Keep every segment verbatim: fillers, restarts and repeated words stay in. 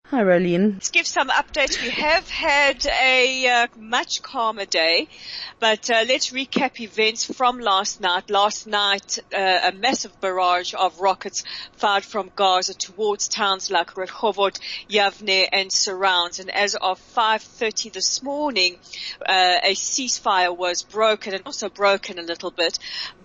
Hi, Rolene. Let's give some updates. We have had a uh, much calmer day, but uh, let's recap events from last night. Last night, uh, a massive barrage of rockets fired from Gaza towards towns like Rehovot, Yavne, and surrounds. And as of five thirty this morning, uh, a ceasefire was broken, and also broken a little bit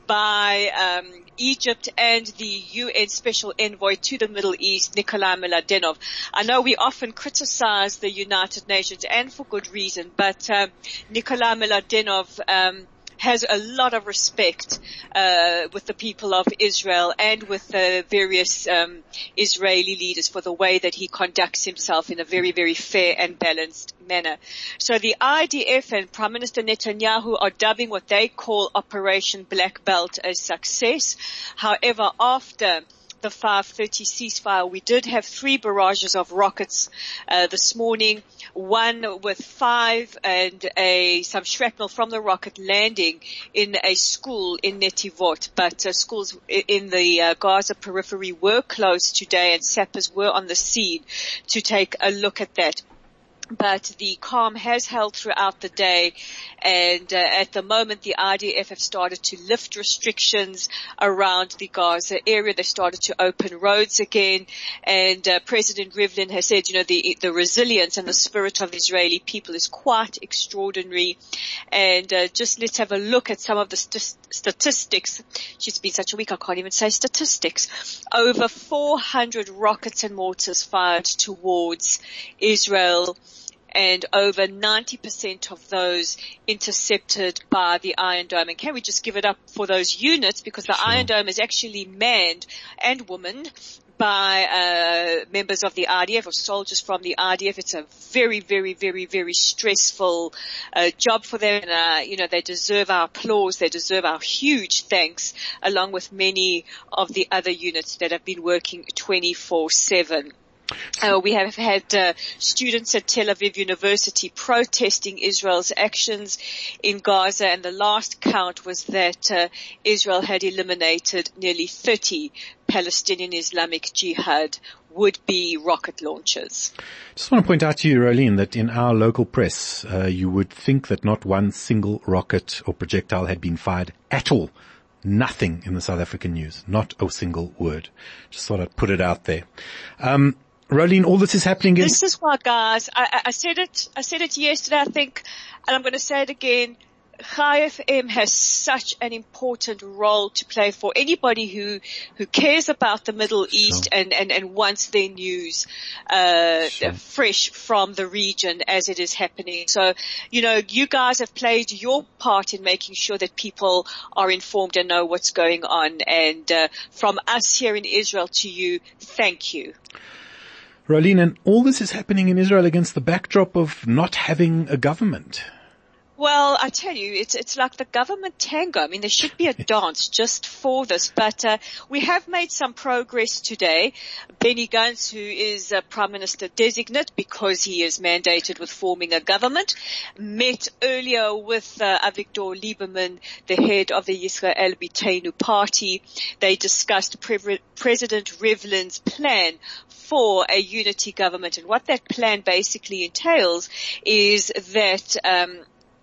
by um, Egypt and the U N Special Envoy to the Middle East, Nikolai Mladenov. I know we often criticize the United Nations, and for good reason, but uh, Nikolai Mladenov um, has a lot of respect uh, with the people of Israel and with the various um, Israeli leaders for the way that he conducts himself in a very, very fair and balanced manner. So the I D F and Prime Minister Netanyahu are dubbing what they call Operation Black Belt a success. However, after the five thirty ceasefire, we did have three barrages of rockets uh, this morning, one with five and a some shrapnel from the rocket landing in a school in Netivot. But uh, schools in the uh, Gaza periphery were closed today, and sappers were on the scene to take a look at that. But the calm has held throughout the day, and uh, at the moment the I D F have started to lift restrictions around the Gaza area. They started to open roads again, and uh, President Rivlin has said, you know, the the resilience and the spirit of the Israeli people is quite extraordinary. And uh, just let's have a look at some of the st- statistics. She's been such a week, I can't even say statistics. Over four hundred rockets and mortars fired towards Israel, and over ninety percent of those intercepted by the Iron Dome. And can we just give it up for those units, because the sure. Iron Dome is actually manned and womaned by uh members of the I D F or soldiers from the I D F. It's a very, very, very, very stressful uh job for them. And, uh, you know, they deserve our applause. They deserve our huge thanks, along with many of the other units that have been working twenty-four seven. Uh, we have had uh, students at Tel Aviv University protesting Israel's actions in Gaza, and the last count was that uh, Israel had eliminated nearly thirty Palestinian Islamic Jihad would-be rocket launchers. Just want to point out to you, Rolene, that in our local press, uh, you would think that not one single rocket or projectile had been fired at all. Nothing in the South African news. Not a single word. Just thought I'd put it out there. Um, Rolene, all this is happening in... This is why, guys, I, I said it, I said it yesterday, I think, and I'm going to say it again. Chai F M has such an important role to play for anybody who, who cares about the Middle East sure. and, and, and wants their news, uh, sure. fresh from the region as it is happening. So, you know, you guys have played your part in making sure that people are informed and know what's going on. And, uh, from us here in Israel to you, thank you. Rolene, and all this is happening in Israel against the backdrop of not having a government. Well, I tell you, it's it's like the government tango. I mean, there should be a dance just for this. But uh, we have made some progress today. Benny Gantz, who is a Prime Minister designate because he is mandated with forming a government, met earlier with uh, Avigdor Lieberman, the head of the Yisrael Beiteinu party. They discussed Pre- President Rivlin's plan for a unity government. And what that plan basically entails is that um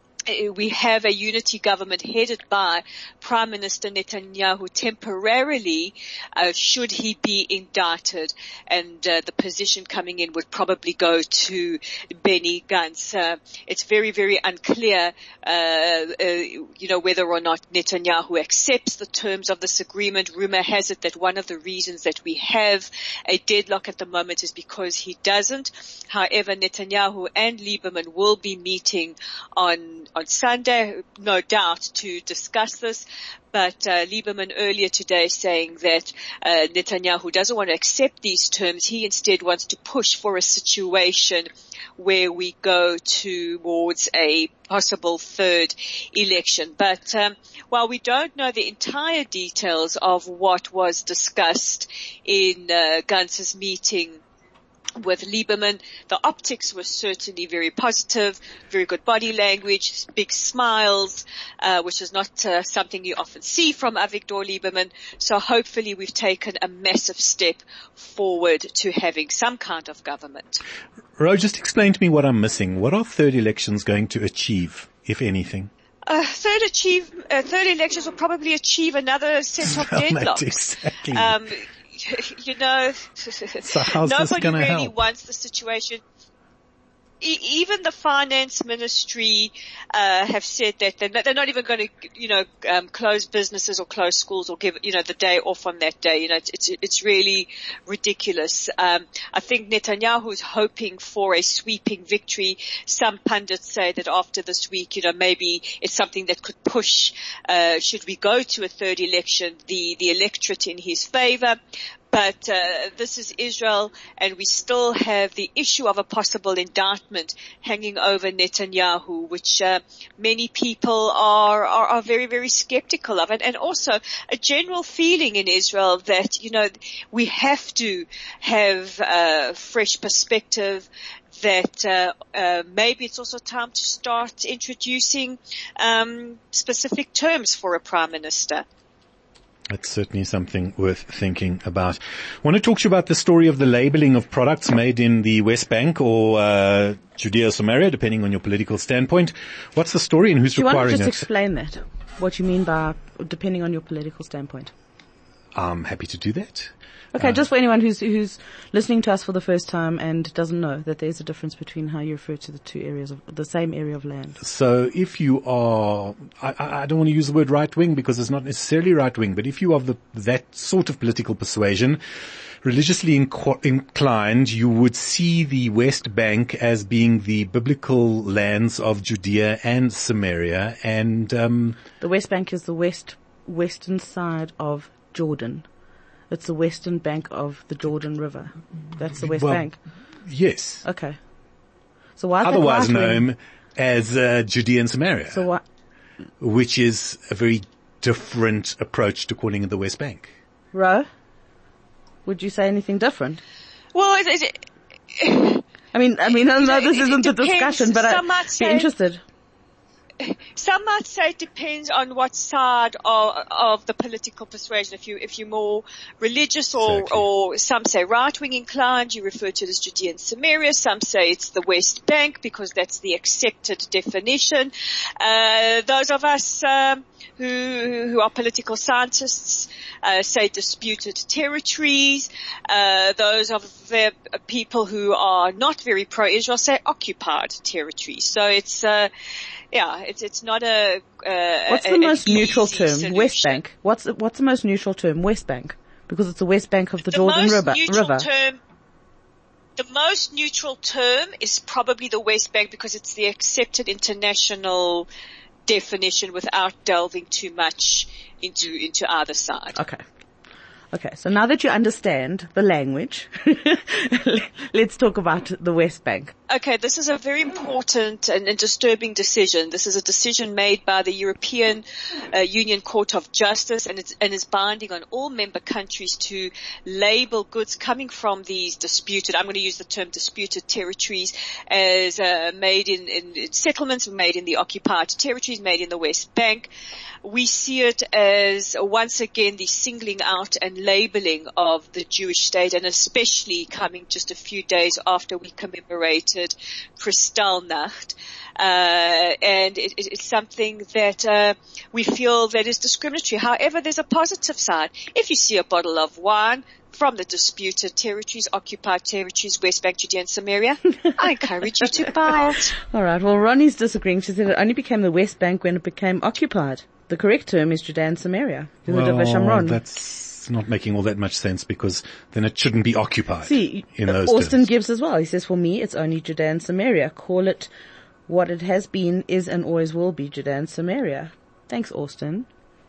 we have a unity government headed by Prime Minister Netanyahu temporarily, uh, should he be indicted, and uh, the position coming in would probably go to Benny Gantz. Uh, it's very, very unclear, uh, uh, you know, whether or not Netanyahu accepts the terms of this agreement. Rumor has it that one of the reasons that we have a deadlock at the moment is because he doesn't. However, Netanyahu and Lieberman will be meeting on on Sunday, no doubt, to discuss this. But uh, Lieberman earlier today saying that uh, Netanyahu doesn't want to accept these terms. He instead wants to push for a situation where we go towards a possible third election. But um, while we don't know the entire details of what was discussed in uh, Gantz's meeting with Lieberman. The optics were certainly very positive, very good body language, big smiles, uh, which is not uh, something you often see from Avigdor Lieberman. So hopefully we've taken a massive step forward to having some kind of government. Ro, just explain to me what I'm missing. What are third elections going to achieve, if anything? Uh, third achieve, uh, third elections will probably achieve another set of deadlocks. Exactly. Um, you know, so how's nobody this gonna really help? wants the situation. E- even the finance ministry uh have said that they're not, they're not even going to, you know, um, close businesses or close schools or give, you know, the day off on that day. You know, it's it's, it's really ridiculous. Um, I think Netanyahu's hoping for a sweeping victory. Some pundits say that after this week, you know, maybe it's something that could push, uh, should we go to a third election, the the electorate in his favor. But uh, this is Israel, and we still have the issue of a possible indictment hanging over Netanyahu, which uh, many people are, are are very, very skeptical of, and, and also a general feeling in Israel that, you know, we have to have a fresh perspective, that uh, uh, maybe it's also time to start introducing um, specific terms for a prime minister. That's certainly something worth thinking about. I want to talk to you about the story of the labeling of products made in the West Bank or uh, Judea or Samaria, depending on your political standpoint. What's the story and who's Do you requiring it? want to just explain that, what you mean by depending on your political standpoint? I'm happy to do that. Okay, Uh, just for anyone who's who's listening to us for the first time and doesn't know that there's a difference between how you refer to the two areas of the same area of land. So if you are, I, I don't want to use the word right wing because it's not necessarily right wing, but if you are the, that sort of political persuasion, religiously inc- inclined, you would see the West Bank as being the biblical lands of Judea and Samaria, and um, The West Bank is the west western side of Jordan. It's the western bank of the Jordan River. That's the West well, Bank. yes, Okay. So why is that otherwise right-wing? known as uh, Judea and Samaria, So what? which is a very different approach to calling it the West Bank. Ro? Would you say anything different? Well, it, it, it, I mean, I mean, I know It- this it isn't a depends. discussion, but Some I'd might be say- interested. Some might say it depends on what side of, of the political persuasion. If you, if you're more religious or, Exactly. or some say right-wing inclined, you refer to it as Judea and Samaria. Some say it's the West Bank because that's the accepted definition. Uh, those of us, um, who, who are political scientists, uh, say disputed territories. Uh, those of the people who are not very pro-Israel say occupied territories. So it's, uh, yeah, it's it's not a. Uh, What's a, the an most neutral easy term? solution. West Bank. What's the, what's the most neutral term? West Bank, because it's the West Bank of the, The Jordan most River. neutral River. term. The most neutral term is probably the West Bank because it's the accepted international definition without delving too much into into either side. Okay. Okay, so now that you understand the language, let's talk about the West Bank. Okay, this is a very important and, and disturbing decision. This is a decision made by the European uh, Union Court of Justice, and it's and is binding on all member countries to label goods coming from these disputed, I'm going to use the term disputed territories, as uh, made in, in settlements made in the occupied territories, made in the West Bank. We see it as, once again, the singling out and labeling of the Jewish state, and especially coming just a few days after we commemorated Kristallnacht. Uh, and it, it, it's something that uh, we feel that is discriminatory. However, there's a positive side. If you see a bottle of wine from the disputed territories, occupied territories, West Bank, Judea and Samaria, I encourage you to buy it. All right, well, Ronnie's disagreeing. She said it only became the West Bank when it became occupied. The correct term is Judea and Samaria. Well, Well, that's not making all that much sense because then it shouldn't be occupied. See, in those Austin terms. gives as well. He says, for me, it's only Judea and Samaria. Call it what it has been, is, and always will be, Judea and Samaria. Thanks, Austin.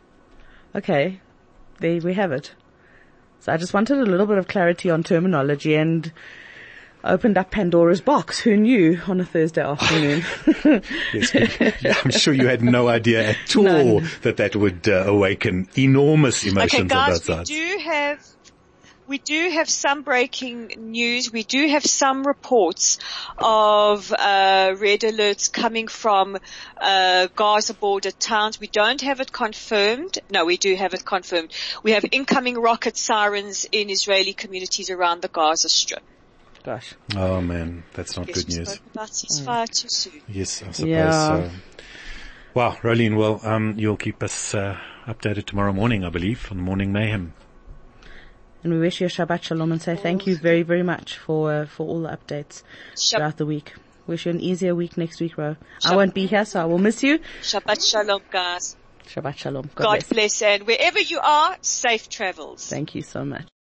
Okay, there we have it. So I just wanted a little bit of clarity on terminology and opened up Pandora's box. Who knew on a Thursday afternoon? Yes, but I'm sure you had no idea at all None. that that would uh, awaken enormous emotions Okay, on guys, both we sides. do have We do have some breaking news. We do have some reports of uh, red alerts coming from uh, Gaza border towns. We don't have it confirmed. No, we do have it confirmed. We have incoming rocket sirens in Israeli communities around the Gaza Strip. Gosh. Oh man, that's not Yes, good we news. spoke about ceasefire too soon. Yes, I suppose Yeah. so. Wow, Rolene, well, um, you'll keep us uh, updated tomorrow morning, I believe, on the Morning Mayhem. And we wish you a Shabbat Shalom and say thank you very, very much for uh, for all the updates Shab- throughout the week. Wish you an easier week next week, Ro. I won't be here, so I will miss you. Shabbat Shalom, guys. Shabbat Shalom. God, God bless. bless. And wherever you are, safe travels. Thank you so much.